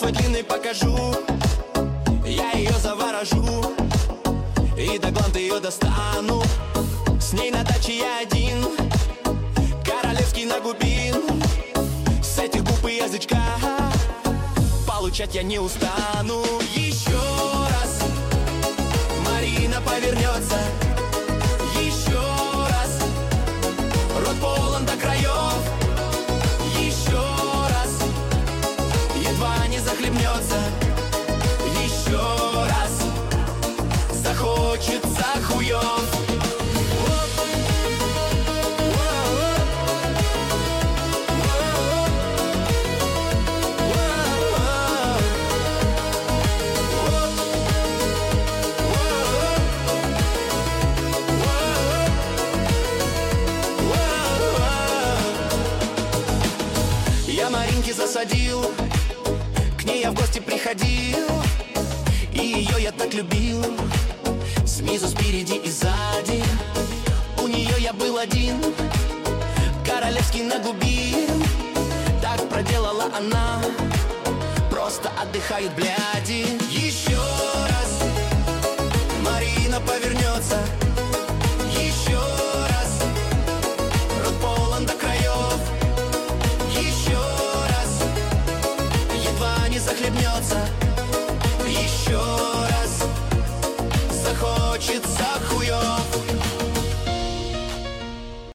свой длинный покажу, я ее заворожу, и до гланд ее достану. С ней на даче я один, королевский нагубин. С этих губ и язычка получать я не устану. Еще раз Марина повернется, еще раз рот полон до краев, еще раз едва не захлебнется, еще раз захочется хуев. Я Маринке засадил, к ней я в гости приходил, и ее я так любил, снизу, спереди и сзади. У нее я был один, королевский нагубин. Так проделала она, просто отдыхают бляди. Еще